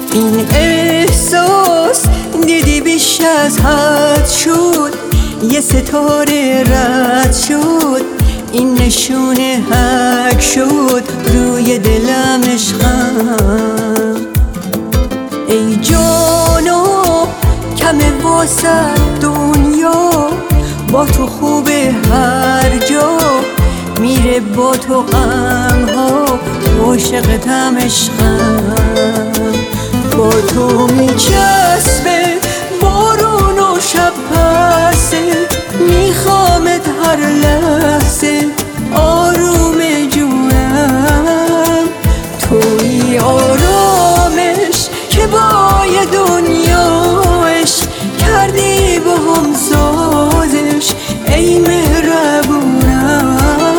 این احساس دیدی بیش از حد شد، یه ستاره رد شد، این نشونه حک شد روی دلم عشقم. ای جانا کمه واسه دنیا، با تو خوبه هر جا، میره با تو غم ها، عاشقتم عشقم. با تو میچسبه بارون و شب پسه، میخوامت هر لحظه آروم جونم. توی آرامش که با یه دنیاش کردی با هم سازش، ای مهربونم.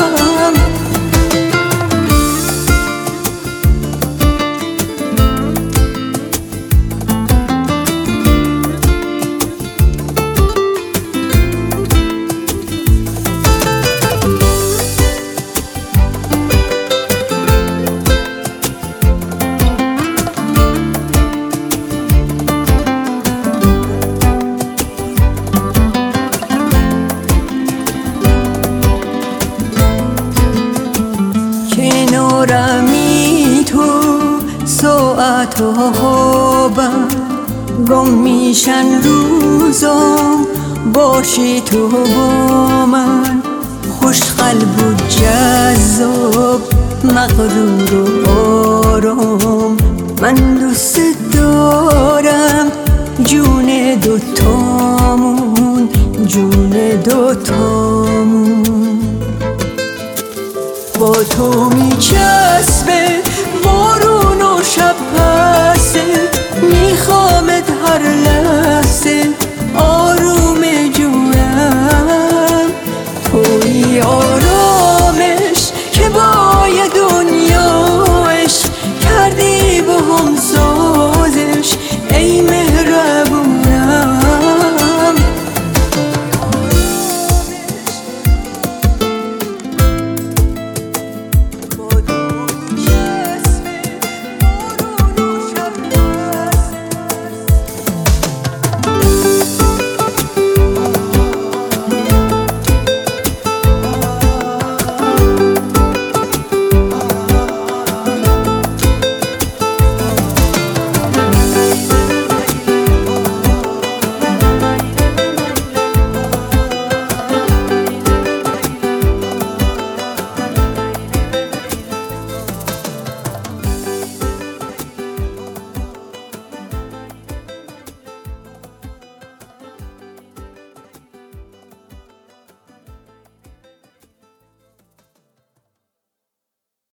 کنارمی تو ساعت و خوابم، گم میشن روزام، باشی تو با من، خوشقلب و جذاب، مغرور و آرام. من دوست دارم جون دوتامون، جون دوتامون. با تو